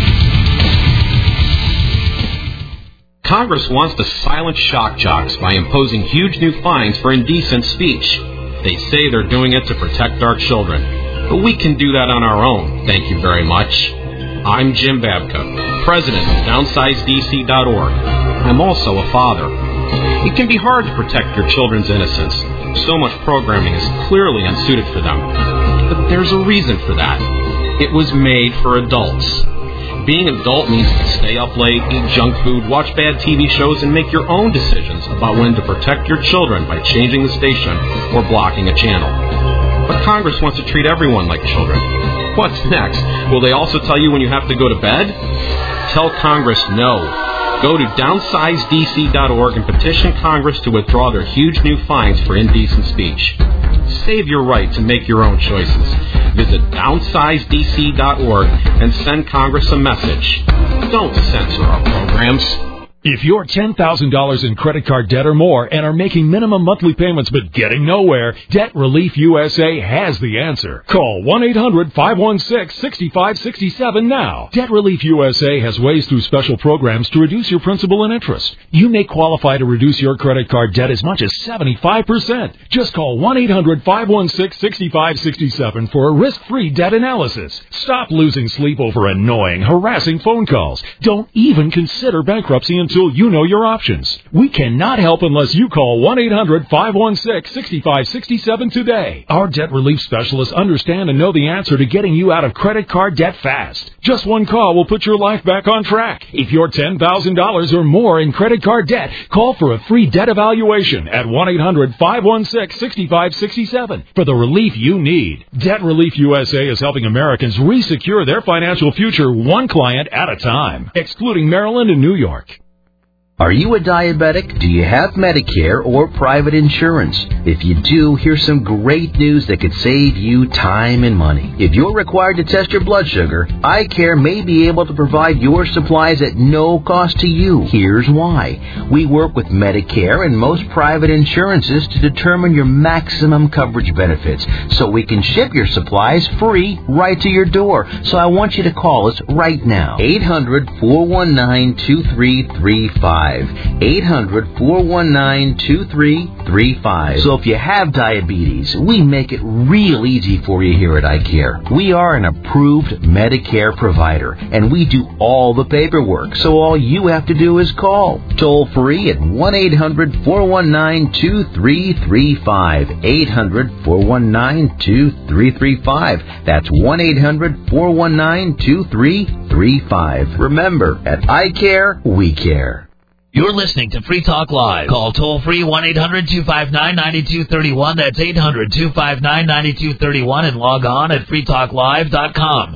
Congress wants to silence shock jocks by imposing huge new fines for indecent speech. They say they're doing it to protect our children. But we can do that on our own, thank you very much. I'm Jim Babka, president of downsize D C dot org. I'm also a father. It can be hard to protect your children's innocence. So much programming is clearly unsuited for them. But there's a reason for that. It was made for adults. Being an adult means you can stay up late, eat junk food, watch bad T V shows, and make your own decisions about when to protect your children by changing the station or blocking a channel. But Congress wants to treat everyone like children. What's next? Will they also tell you when you have to go to bed? Tell Congress no. Go to downsize D C dot org and petition Congress to withdraw their huge new fines for indecent speech. Save your right to make your own choices. Visit downsize D C dot org and send Congress a message. Don't censor our programs. If you're ten thousand dollars in credit card debt or more and are making minimum monthly payments but getting nowhere, Debt Relief U S A has the answer. Call one eight hundred five one six six five six seven now. Debt Relief U S A has ways through special programs to reduce your principal and interest. You may qualify to reduce your credit card debt as much as seventy-five percent. Just call one eight hundred five one six six five six seven for a risk-free debt analysis. Stop losing sleep over annoying, harassing phone calls. Don't even consider bankruptcy until Until you know your options. We cannot help unless you call one eight hundred five one six six five six seven today. Our debt relief specialists understand and know the answer to getting you out of credit card debt fast. Just one call will put your life back on track. If you're ten thousand dollars or more in credit card debt, call for a free debt evaluation at one eight hundred five one six six five six seven for the relief you need. Debt Relief U S A is helping Americans re-secure their financial future one client at a time, excluding Maryland and New York. Are you a diabetic? Do you have Medicare or private insurance? If you do, here's some great news that could save you time and money. If you're required to test your blood sugar, iCare may be able to provide your supplies at no cost to you. Here's why. We work with Medicare and most private insurances to determine your maximum coverage benefits, so we can ship your supplies free right to your door. So I want you to call us right now. eight hundred four one nine two three three five. eight hundred four one nine two three three five. So if you have diabetes, we make it real easy for you here at iCare. We are an approved Medicare provider, and we do all the paperwork, so all you have to do is call. Toll free at one eight hundred four one nine two three three five. eight hundred four one nine two three three five. That's one eight hundred four one nine two three three five. Remember, at iCare, we care. You're listening to Free Talk Live. Call toll-free one eight hundred two five nine nine two three one. That's eight hundred two five nine nine two three one. And log on at free talk live dot com.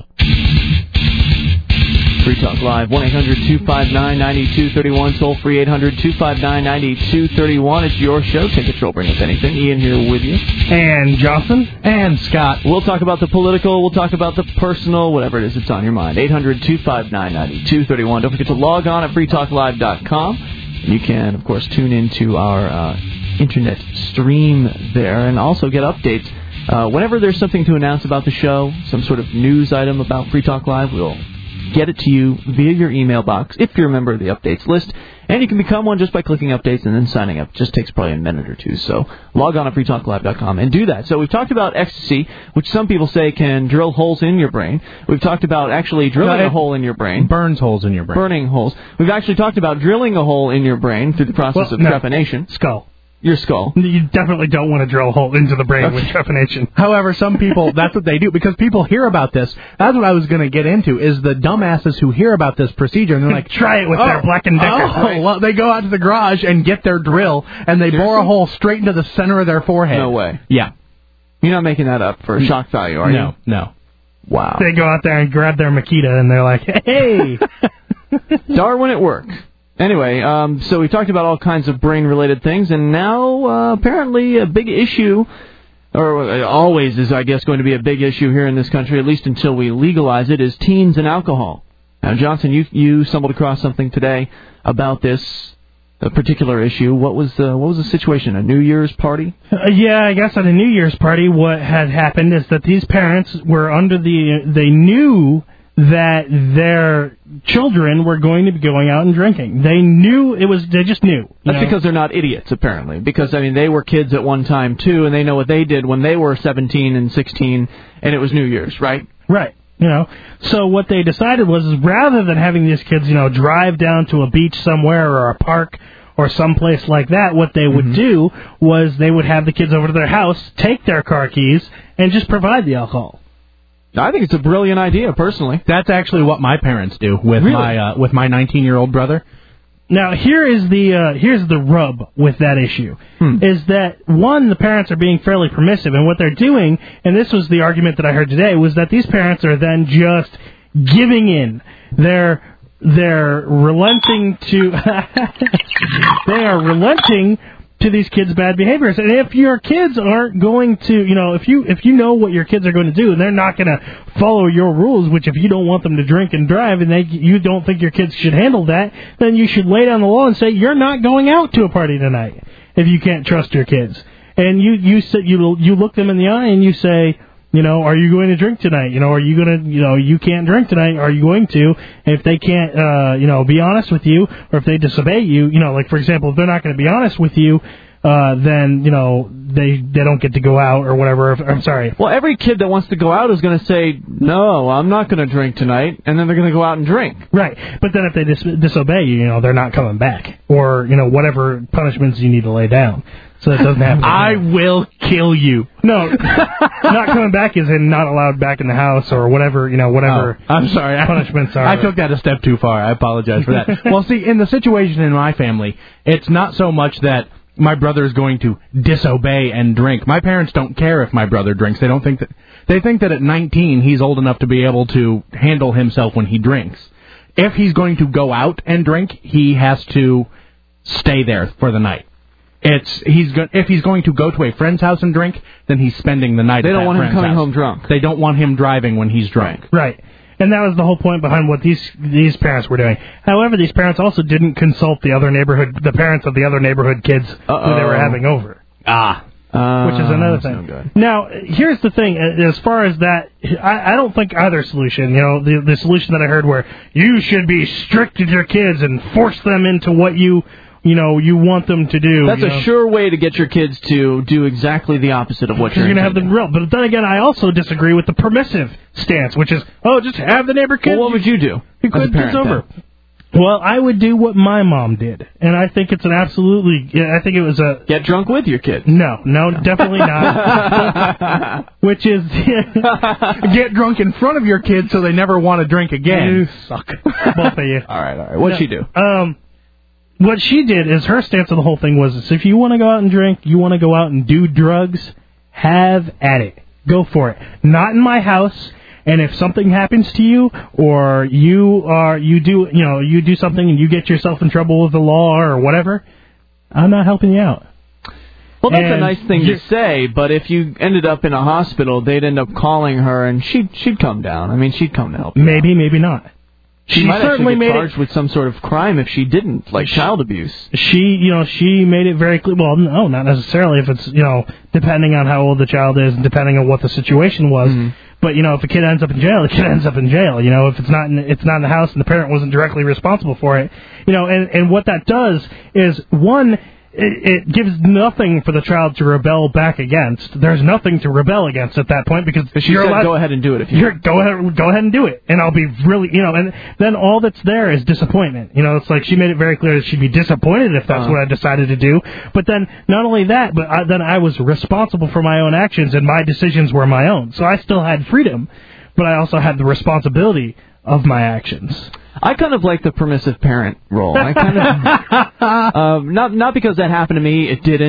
Free Talk Live, one eight hundred two five nine nine two three one. Toll-free eight hundred two five nine nine two three one. It's your show. Take control. Bring up anything. Ian here with you. And Johnson. And Scott. We'll talk about the political. We'll talk about the personal. Whatever it is that's on your mind. eight hundred two five nine nine two three one. Don't forget to log on at free talk live dot com. You can, of course, tune into our uh, internet stream there and also get updates. Uh, whenever there's something to announce about the show, some sort of news item about Free Talk Live, we'll get it to you via your email box if you're a member of the updates list. And you can become one just by clicking updates and then signing up. It just takes probably a minute or two. So log on to free talk live dot com and do that. So we've talked about ecstasy, which some people say can drill holes in your brain. We've talked about actually drilling no, a hole in your brain. Burns holes in your brain. Burning holes. We've actually talked about drilling a hole in your brain through the process well, of no, trepanation. Skull. Your skull. You definitely don't want to drill a hole into the brain okay. with trepanation. However, some people, that's what they do, because people hear about this. That's what I was going to get into, is the dumbasses who hear about this procedure, and they're like, try it with oh, their Black and Decker. Oh, right? well, they go out to the garage and get their drill, and they Seriously? bore a hole straight into the center of their forehead. No way. Yeah. You're not making that up for shock value, are no, you? No, no. Wow. They go out there and grab their Makita, and they're like, hey! Darwin at work. Anyway, um, so we talked about all kinds of brain-related things, and now uh, apparently a big issue, or always is, I guess, going to be a big issue here in this country, at least until we legalize it, is teens and alcohol. Now, Johnson, you you stumbled across something today about this a particular issue. What was the what was the situation? A New Year's party? Uh, yeah, I guess at a New Year's party, what had happened is that these parents were under the they knew that their children were going to be going out and drinking. They knew it was. They just knew. That's know? because they're not idiots, apparently. Because I mean, they were kids at one time too, and they know what they did when they were seventeen and sixteen, and it was New Year's, right? Right. You know, so what they decided was, is rather than having these kids, you know, drive down to a beach somewhere or a park or someplace like that, what they would mm-hmm. do was they would have the kids over to their house, take their car keys, and just provide the alcohol. I think it's a brilliant idea, personally. That's actually what my parents do with really? my uh, with my nineteen-year-old brother. Now, here is the uh, here's the rub with that issue, hmm. is that, one, the parents are being fairly permissive, and what they're doing, and this was the argument that I heard today, was that these parents are then just giving in. They're, they're relenting to, they are relenting to these kids' bad behaviors. And if your kids aren't going to, you know, if you if you know what your kids are going to do, and they're not going to follow your rules, which if you don't want them to drink and drive, and they you don't think your kids should handle that, then you should lay down the law and say you're not going out to a party tonight if you can't trust your kids. And you you sit you you look them in the eye and you say, you know, are you going to drink tonight? You know, are you going to, you know, you can't drink tonight. Are you going to? And if they can't, uh, you know, be honest with you, or if they disobey you, you know, like, for example, if they're not going to be honest with you, uh, then, you know, they they don't get to go out or whatever. If, I'm sorry. Well, every kid that wants to go out is going to say, no, I'm not going to drink tonight, and then they're going to go out and drink. Right. But then if they dis- disobey you, you know, they're not coming back. Or, you know, whatever punishments you need to lay down. So it doesn't happen. I will kill you. No, not coming back is in not allowed back in the house or whatever, you know, whatever oh, I'm sorry. punishments are. I took that a step too far. I apologize for that. Well, see, in the situation in my family, it's not so much that my brother is going to disobey and drink. My parents don't care if my brother drinks. They don't think that they think that at nineteen he's old enough to be able to handle himself when he drinks. If he's going to go out and drink, he has to stay there for the night. It's he's go, if he's going to go to a friend's house and drink, then he's spending the night. They at don't that want him friend's coming house. home drunk. They don't want him driving when he's drunk. Right. right. And that was the whole point behind what these these parents were doing. However, these parents also didn't consult the other neighborhood, the parents of the other neighborhood kids Uh-oh. who they were having over. Ah. Uh, which is another thing. No good. Now, here's the thing. As far as that, I, I don't think either solution, you know, the, the solution that I heard where you should be strict with your kids and force them into what you, you know, you want them to do. That's you a know? sure way to get your kids to do exactly the opposite of what you're going to have them real. But then again, I also disagree with the permissive stance, which is, oh, just have the neighbor kids. Well, what would you do? You could kids over. Then? Well, I would do what my mom did, and I think it's an absolutely. I think it was a get drunk with your kids. No, no, no. Definitely not. Which is get drunk in front of your kids so they never want to drink again. You suck, both of you. All right, all right. What'd no, she do? Um, what she did is her stance on the whole thing was: is if you want to go out and drink, you want to go out and do drugs, have at it, go for it. Not in my house. And if something happens to you, or you are you do you know you do something and you get yourself in trouble with the law or whatever, I'm not helping you out. Well, that's and a nice thing to say, but if you ended up in a hospital, they'd end up calling her, and she'd she'd come down. I mean, she'd come to help you. Maybe, out. maybe not. She, she might certainly actually get made charged it, with some sort of crime if she didn't, like she, child abuse. She, you know, she made it very clear. Well, no, not necessarily. If it's, you know, depending on how old the child is and depending on what the situation was. Mm-hmm. But you know, if a kid ends up in jail, the kid ends up in jail. You know, if it's not in, it's not in the house and the parent wasn't directly responsible for it. You know, and and what that does is one. It, it gives nothing for the child to rebel back against. There's nothing to rebel against at that point because she you're said, allowed, "Go ahead and do it if you." You're, go ahead, go ahead and do it, and I'll be really, you know. And then all that's there is disappointment. You know, it's like she made it very clear that she'd be disappointed if that's uh-huh. what I decided to do. But then not only that, but I, then I was responsible for my own actions, and my decisions were my own. So I still had freedom, but I also had the responsibility of my actions. I kind of like the permissive parent role. I kind of, um, not not because that happened to me, it didn't.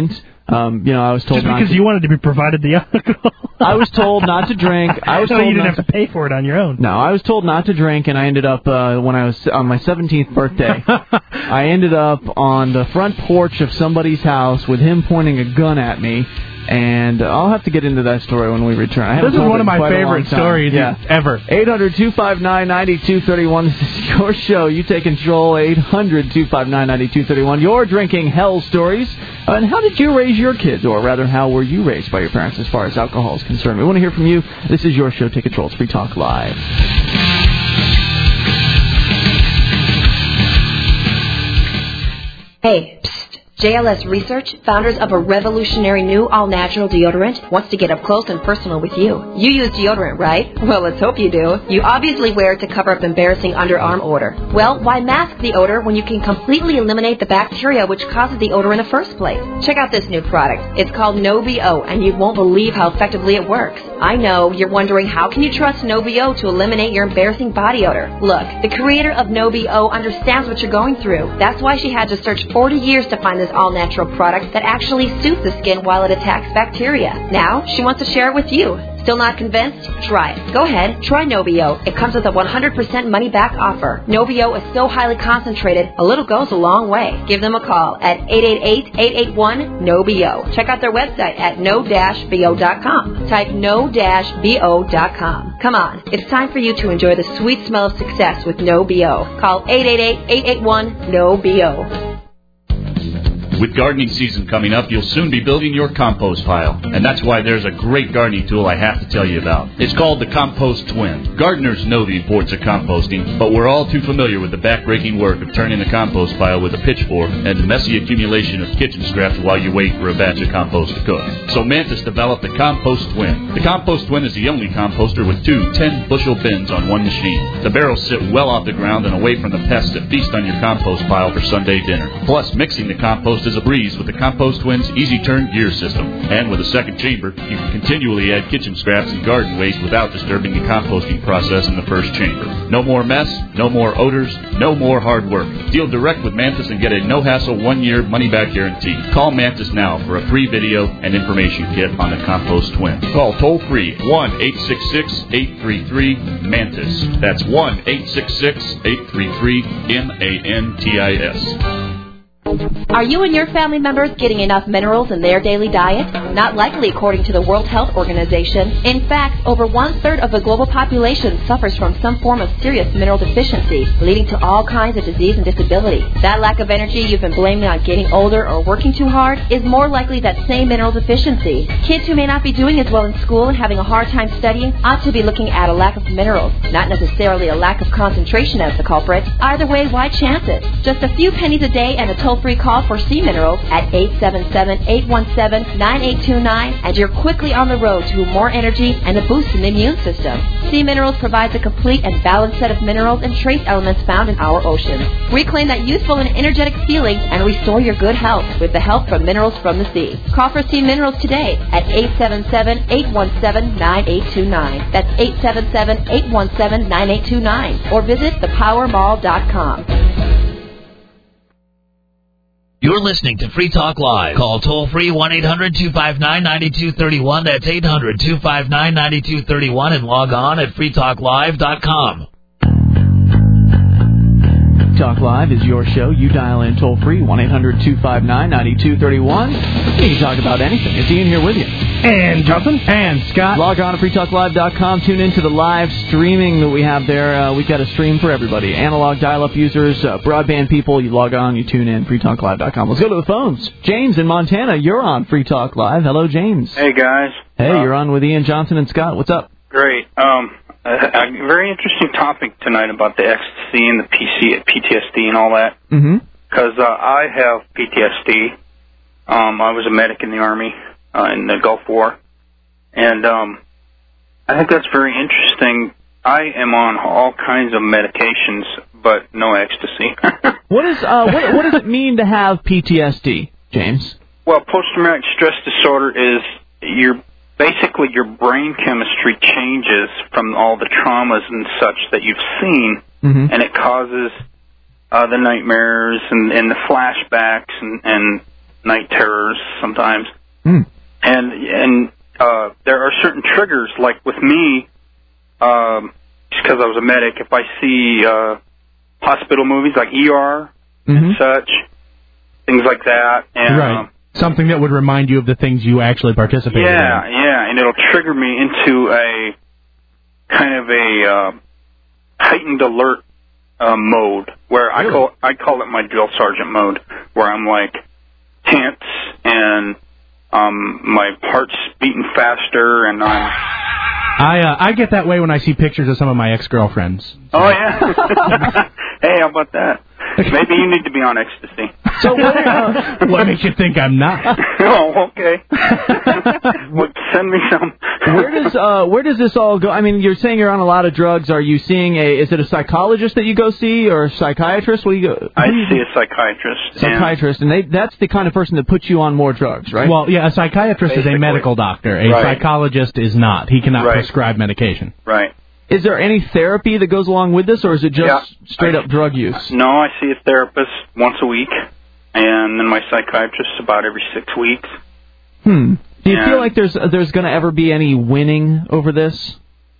Um, you know, I was told Just not because to, you wanted to be provided the alcohol. I was told not to drink. I was no, told you didn't not have to pay for it on your own. No, I was told not to drink, and I ended up, uh, when I was on my seventeenth birthday, I ended up on the front porch of somebody's house with him pointing a gun at me, and I'll have to get into that story when we return. I haven't This is told one it of in my quite a long favorite time. stories yeah. ever. eight hundred two five nine nine two three one. This is your show. You take control. eight hundred two five nine nine two three one. Your drinking hell stories. Uh, and how did you raise your kids? Or rather, how were you raised by your parents as far as alcohol is concerned? We want to hear from you. This is your show. Take control. It's Free Talk Live. Hey, psst. J L S Research, founders of a revolutionary new all-natural deodorant, wants to get up close and personal with you. You use deodorant, right? Well, let's hope you do. You obviously wear it to cover up embarrassing underarm odor. Well, why mask the odor when you can completely eliminate the bacteria which causes the odor in the first place? Check out this new product. It's called No B O, and you won't believe how effectively it works. I know, you're wondering how can you trust No B O to eliminate your embarrassing body odor? Look, the creator of No B O understands what you're going through. That's why she had to search forty years to find this all-natural product that actually soothes the skin while it attacks bacteria. Now, she wants to share it with you. Still not convinced? Try it. Go ahead, try No B O. It comes with a one hundred percent money-back offer. No B O is so highly concentrated, a little goes a long way. Give them a call at eight eight eight, eight eight one, N O B O. Check out their website at no dash B O dot com. Type no dash B O dot com. Come on, it's time for you to enjoy the sweet smell of success with No B O. Call eight eight eight, eight eight one, N O B O. With gardening season coming up, you'll soon be building your compost pile. And that's why there's a great gardening tool I have to tell you about. It's called the Compost Twin. Gardeners know the importance of composting, but we're all too familiar with the back-breaking work of turning the compost pile with a pitchfork and the messy accumulation of kitchen scraps while you wait for a batch of compost to cook. So Mantis developed the Compost Twin. The Compost Twin is the only composter with two ten-bushel bins on one machine. The barrels sit well off the ground and away from the pests that feast on your compost pile for Sunday dinner. Plus, mixing the compost is a breeze with the Compost Twin's Easy Turn gear system. And with a second chamber, you can continually add kitchen scraps and garden waste without disturbing the composting process in the first chamber. No more mess, no more odors, no more hard work. Deal direct with Mantis and get a no-hassle one-year money-back guarantee. Call Mantis now for a free video and information kit on the Compost Twin. Call toll-free one eight six six, eight three three, MANTIS. That's one eight six six, eight three three, M A N T I S. Are you and your family members getting enough minerals in their daily diet? Not likely, according to the World Health Organization. In fact, over one-third of the global population suffers from some form of serious mineral deficiency, leading to all kinds of disease and disability. That lack of energy you've been blaming on getting older or working too hard is more likely that same mineral deficiency. Kids who may not be doing as well in school and having a hard time studying ought to be looking at a lack of minerals, not necessarily a lack of concentration as the culprit. Either way, why chance it? Just a few pennies a day and a toll free call for C Minerals at eight seven seven, eight one seven, nine eight two nine, and you're quickly on the road to more energy and a boost in the immune system. C Minerals provides a complete and balanced set of minerals and trace elements found in our oceans. Reclaim that youthful and energetic feeling and restore your good health with the help from Minerals from the Sea. Call for C Minerals today at eight seven seven, eight one seven, nine eight two nine. That's eight seven seven, eight one seven, nine eight two nine. Or visit the power mall dot com. You're listening to Free Talk Live. Call toll-free one eight hundred two five nine nine two three one. That's eight hundred two five nine nine two three one and log on at free talk live dot com. Talk Live is your show. You dial in toll-free, one eight hundred two five nine nine two three one. You can talk about anything. It's Ian here with you. And Jonathan. And Scott. Log on to free talk live dot com. Tune into the live streaming that we have there. Uh, we've got a stream for everybody. Analog dial-up users, uh, broadband people, you log on, you tune in, free talk live dot com. Let's go to the phones. James in Montana, you're on Free Talk Live. Hello, James. Hey, guys. Hey, uh, you're on with Ian Johnson and Scott. What's up? Great. Um, a, a very interesting topic tonight about the ecstasy and the P C, P T S D and all that. Mm-hmm. Because uh, I have P T S D. Um, I was a medic in the Army uh, in the Gulf War. And um, I think that's very interesting. I am on all kinds of medications, but no ecstasy. What is uh, what, what does it mean to have P T S D, James? Well, post-traumatic stress disorder is your basically your brain chemistry changes from all the traumas and such that you've seen, mm-hmm. and it causes uh, the nightmares and, and the flashbacks and, and night terrors sometimes. Mm. And and uh, there are certain triggers, like with me, um, just because I was a medic, if I see uh, hospital movies like E R Mm-hmm. and such, things like that. And, right. um, Something that would remind you of the things you actually participated yeah, in. yeah, and it'll trigger me into a kind of a uh, heightened alert uh, mode, where I call I call it my drill sergeant mode, where I'm like tense and um, my heart's beating faster, and I'm. I uh, I get that way when I see pictures of some of my ex-girlfriends. Oh yeah. Hey, how about that? Maybe you need to be on ecstasy. So what, uh, what makes you think I'm not? Oh, okay. Well, send me some. Where does uh, where does this all go? I mean, you're saying you're on a lot of drugs. Are you seeing a? Is it a psychologist that you go see, or a psychiatrist? What do you go? I see a psychiatrist. Psychiatrist, and they that's the kind of person that puts you on more drugs, right? Well, yeah, a psychiatrist Basically. is a medical doctor. A Right. psychologist is not. He cannot Right. prescribe medication. Right. Is there any therapy that goes along with this, or is it just Yeah. straight up drug use? No, I see a therapist once a week, and then my psychiatrist about every six weeks. Hmm. Do you And- feel like there's there's going to ever be any winning over this,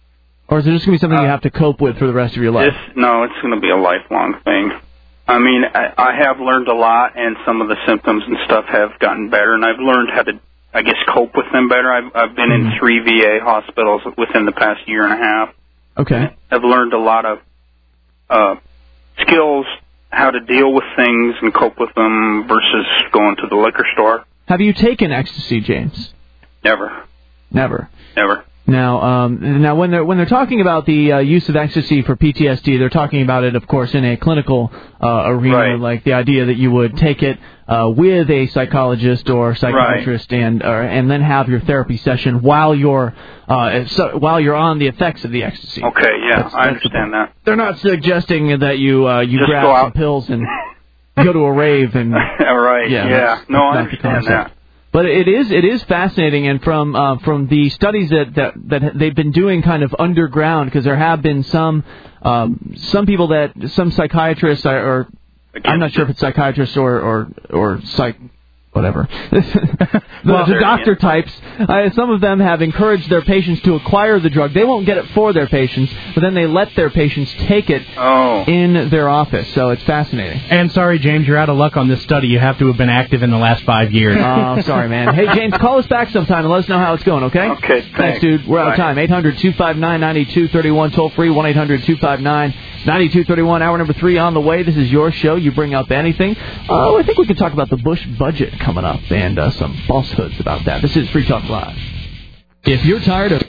or is it just going to be something you have to cope with for the rest of your life? This, no, it's going to be a lifelong thing. I mean, I, I have learned a lot, and some of the symptoms and stuff have gotten better, and I've learned how to, I guess, cope with them better. I've, I've been in three V A hospitals within the past year and a half. Okay. I've learned a lot of uh, skills, how to deal with things and cope with them versus going to the liquor store. Have you taken ecstasy, James? Never. Never. Never. Now, um, now when they're when they're talking about the uh, use of ecstasy for P T S D, they're talking about it, of course, in a clinical uh, arena, Right. like the idea that you would take it uh, with a psychologist or psychiatrist, and or, and then have your therapy session while you're uh, so, while you're on the effects of the ecstasy. Okay, yeah, That's- I that's the understand that. They're not suggesting that you uh, you Just grab go some out. pills and go to a rave and All right, yeah, yeah. that's- No, that's I not the understand concept. that. But it is it is fascinating, and from uh, from the studies that, that that they've been doing kind of underground, because there have been some um, some people that some psychiatrists are, or I'm not sure if it's psychiatrists or or or psych whatever the, Well, the there- doctor types. Uh, some of them have encouraged their patients to acquire the drug. They won't get it for their patients, but then they let their patients take it Oh. in their office. So it's fascinating. And sorry, James, you're out of luck on this study. You have to have been active in the last five years. Oh, sorry, man. Hey, James, call us back sometime and let us know how it's going, okay? Okay, thanks. dude. We're out of Bye. time. eight hundred two five nine nine two three one, toll free, one eight hundred two five nine nine two three one. Hour number three on the way. This is your show. You bring up anything. Oh, I think we can talk about the Bush budget coming up and uh, some falsehoods about that. This is Free Talk Live. If you're tired of